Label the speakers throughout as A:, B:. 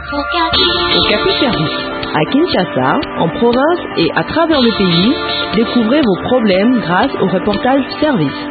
A: Okapi Service. À Kinshasa, en province et à travers le pays, découvrez vos problèmes grâce au reportage service.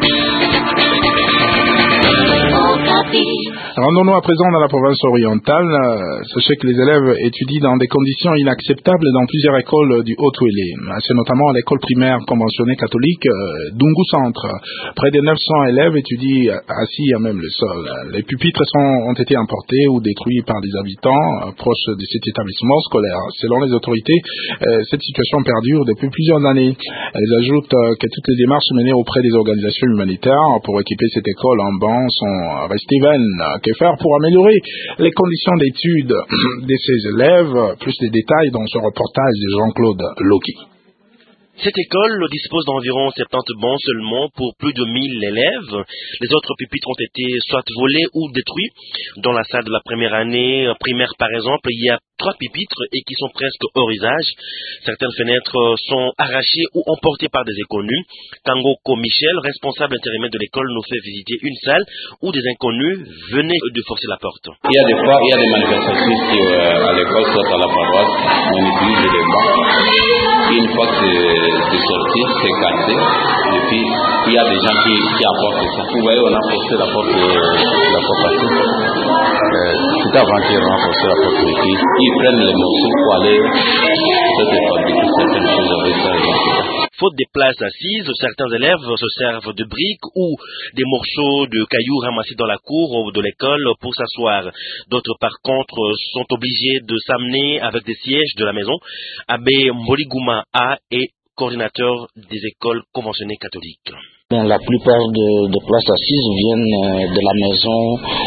B: Rendons-nous à présent dans la province orientale. Sachez que les élèves étudient dans des conditions inacceptables dans plusieurs écoles du Haut-Touélé. C'est notamment à l'école primaire conventionnée catholique d'Ungu Centre. Près de 900 élèves étudient assis à même le sol. Les pupitres ont été emportés ou détruits par des habitants proches de cet établissement scolaire. Selon les autorités, cette situation perdure depuis plusieurs années. Elles ajoutent que toutes les démarches menées auprès des organisations humanitaires pour équiper cette école en bancs sont restées vaines. Que faire pour améliorer les conditions d'études de ces élèves? Plus de détails dans ce reportage de Jean-Claude Loki.
C: Cette école dispose d'environ 70 bancs seulement pour plus de 1000 élèves. Les autres pupitres ont été soit volés ou détruits. Dans la salle de la première année primaire, par exemple, il y a 3 pupitres et qui sont presque hors usage. Certaines fenêtres sont arrachées ou emportées par des inconnus. Kangoko Michel, responsable intérimaire de l'école, nous fait visiter une salle où des inconnus venaient de forcer la porte.
D: Il y a des fois, il y a des manifestations ici à l'école, soit à la paroisse, on utilise les bancs. Une fois que c'est sorti, c'est cassé, et puis il y a des gens qui apportent ça. Vous voyez, on a forcé la porte passée. Tout avant-hier, on a forcé la porte et puis ils prennent les morceaux pour aller peut-être fabriquer certaines choses avec ça.
C: Faute des places assises, certains élèves se servent de briques ou des morceaux de cailloux ramassés dans la cour de l'école pour s'asseoir. D'autres, par contre, sont obligés de s'amener avec des sièges de la maison. Abbé Mboliguma A est coordinateur des écoles conventionnées catholiques.
E: Bon, la plupart de places assises viennent de la maison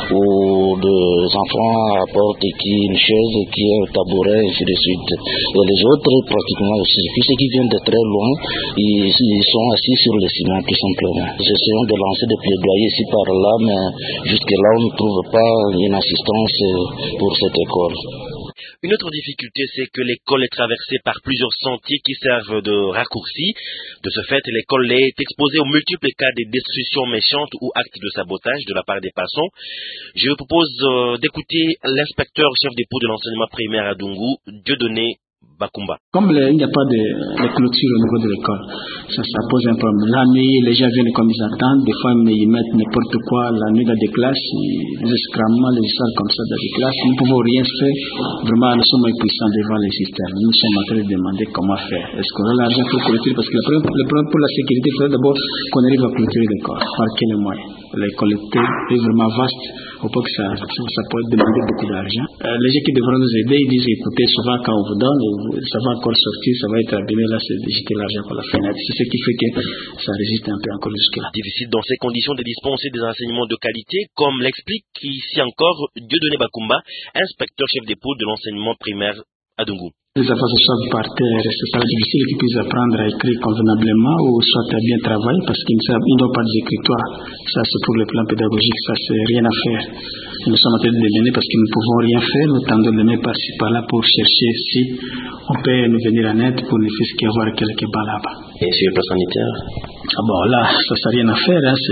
E: où des enfants apportent une chaise, un tabouret, ainsi de suite. Et les autres, pratiquement aussi. Puis ceux qui viennent de très loin, ils sont assis sur le ciment, tout simplement. J'essaie de lancer des plaidoyers ici par là, mais jusque-là, on ne trouve pas une assistance pour cette école.
C: Une autre difficulté, c'est que l'école est traversée par plusieurs sentiers qui servent de raccourcis. De ce fait, l'école est exposée aux multiples cas de destructions méchantes ou actes de sabotage de la part des passants. Je vous propose d'écouter l'inspecteur chef dépôt de l'enseignement primaire à Dungu, Dieudonné Bakumba.
F: Comme il n'y a pas de clôture au niveau de l'école, ça pose un problème. La nuit, les gens viennent comme ils attendent. Des fois, ils mettent n'importe quoi la nuit dans des classes, les excréments, les histoires comme ça dans des classes. Nous ne pouvons rien faire. Vraiment, nous sommes impuissants devant les systèmes. Nous sommes en train de demander comment faire. Est-ce qu'on a l'argent pour clôturer? Parce que le problème pour la sécurité, il faudrait d'abord qu'on arrive à clôturer l'école. Par quel moyen? L'école est vraiment vaste. Au point que ça peut demander beaucoup d'argent. Les gens qui devront nous aider, ils disent écoutez, souvent quand on vous donne, ça va encore sortir, ça va être abîmé, là c'est de jeter l'argent par la fenêtre. C'est ce qui fait que ça résiste un peu encore jusque-là.
C: Difficile dans ces conditions de dispenser des enseignements de qualité, comme l'explique ici encore Dieudonné Bakumba, inspecteur chef dépôt de l'enseignement primaire à Dungu.
F: Les enfants se sortent par terre, ce sera difficile qu'ils puissent apprendre à écrire convenablement ou soit à bien travailler parce qu'ils n'ont pas d'écritoire. Ça c'est pour le plan pédagogique, ça c'est rien à faire. Nous sommes en train de les mener parce que nous ne pouvons rien faire, nous tendons les mains par-ci par-là pour chercher si on peut nous venir en aide pour ne fût-ce qu'avoir quelques balles là-bas.
C: Et sur le plan sanitaire?
F: Ah bon, là, ça n'a rien à faire, hein.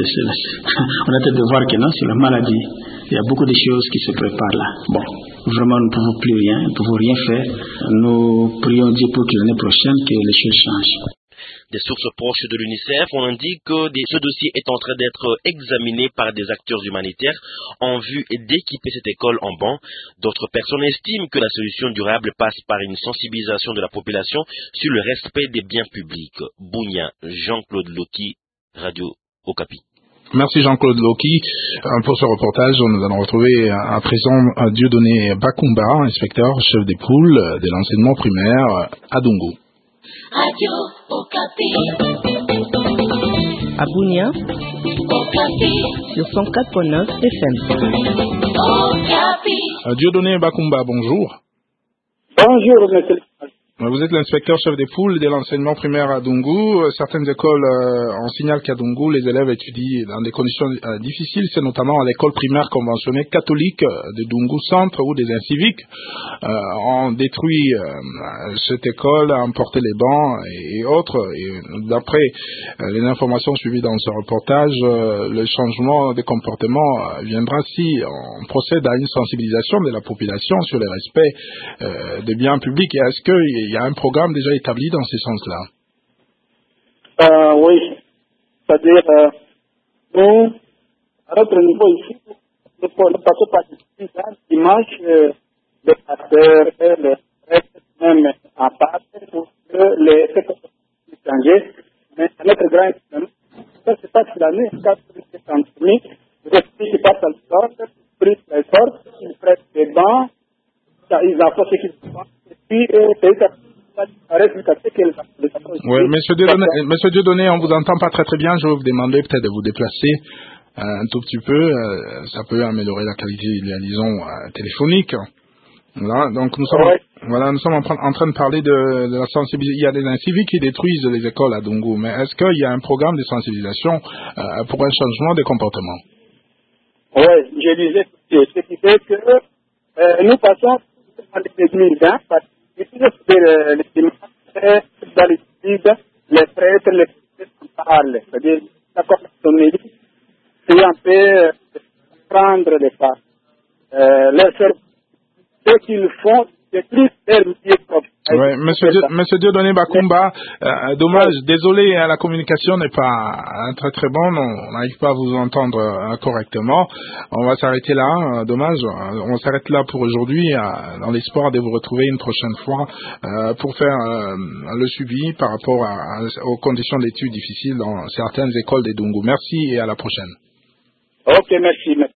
F: On a peut-être de voir que non, c'est la maladie. Il y a beaucoup de choses qui se préparent là. Bon, vraiment, nous ne pouvons plus rien, nous ne pouvons rien faire. Nous prions Dieu pour que l'année prochaine, que les choses changent.
C: Des sources proches de l'UNICEF, on indique que ce dossier est en train d'être examiné par des acteurs humanitaires en vue d'équiper cette école en banc. D'autres personnes estiment que la solution durable passe par une sensibilisation de la population sur le respect des biens publics. Bounia, Jean-Claude Loki, Radio Okapi.
B: Merci Jean-Claude Loki pour ce reportage. Nous allons retrouver à présent Dieudonné Bakumba, inspecteur chef des poules de l'enseignement primaire à Dungu.
G: Radio Okapi.
A: À Bunia, Okapi. Sur 104.9 FM.
G: Okapi.
B: Dieudonné Bakumba, bonjour.
H: Bonjour, monsieur.
B: Vous êtes l'inspecteur chef des poules de l'enseignement primaire à Dungu. Certaines écoles, on signale qu'à Dungu, les élèves étudient dans des conditions difficiles. C'est notamment à l'école primaire conventionnée catholique de Dungu Centre où des inciviques ont détruit cette école, emporté les bancs et autres. Et d'après les informations suivies dans ce reportage, le changement des comportements viendra si on procède à une sensibilisation de la population sur le respect des biens publics. Et est-ce qu'il y a un programme déjà établi dans ce sens-là?
H: Oui, c'est-à-dire, nous, à notre niveau ici, nous passons par dimanche, les pasteurs et les prêtres, même en part, pour que les étrangers, mais à notre grand événement, ça se passe l'année, quand c'est transmis, les esprits qui passent à l'histoire, ils prient les portes, ils prêtent des bancs, ils apportent ce qu'ils font, et puis,
B: oui, Monsieur Dieudonné, on vous entend pas très bien. Je vais vous demander peut-être de vous déplacer un tout petit peu. Ça peut améliorer la qualité, disons, téléphonique. Voilà. Donc nous sommes, en train de parler de la sensibilisation. Il y a des inciviques qui détruisent les écoles à Dungu, mais est-ce qu'il y a un programme de sensibilisation pour un changement de comportement?
H: Oui, je disais ce qui fait que nous passons dans les églises, parce que les dimanches, dans l'église, les prêtres, les prêtres en parlent. C'est-à-dire, d'accord, si on peut prendre des pas, leur faire ce qu'ils font, c'est plus leur métier propre.
B: Oui, Monsieur Dieudonné Bakumba, dommage, désolé, la communication n'est pas très très bonne, on n'arrive pas à vous entendre correctement. On va s'arrêter là, dommage, on s'arrête là pour aujourd'hui, dans l'espoir de vous retrouver une prochaine fois pour faire le suivi par rapport aux conditions d'études difficiles dans certaines écoles de Dungu. Merci et à la prochaine.
H: Ok, merci.